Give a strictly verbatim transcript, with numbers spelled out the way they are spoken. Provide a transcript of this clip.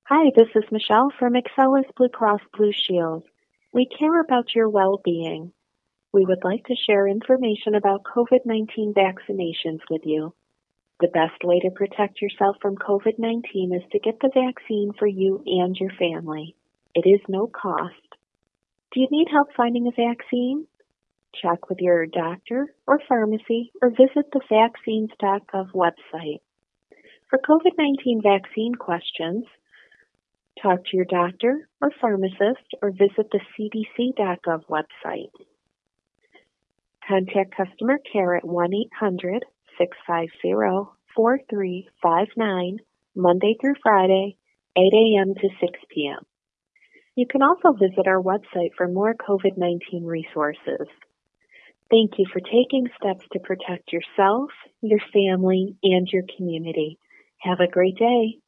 Hi, this is Michelle from Excellus Blue Cross Blue Shield. We care about your well-being. We would like to share information about COVID nineteen vaccinations with you. The best way to protect yourself from COVID nineteen is to get the vaccine for you and your family. It is no cost. Do you need help finding a vaccine? Check with your doctor or pharmacy or visit the vaccines dot gov website. For COVID nineteen vaccine questions, talk to your doctor or pharmacist or visit the C D C dot gov website. Contact customer care at one eight hundred, six five zero, four three five nine Monday through Friday, eight a.m. to six p.m. You can also visit our website for more COVID nineteen resources. Thank you for taking steps to protect yourself, your family, and your community. Have a great day.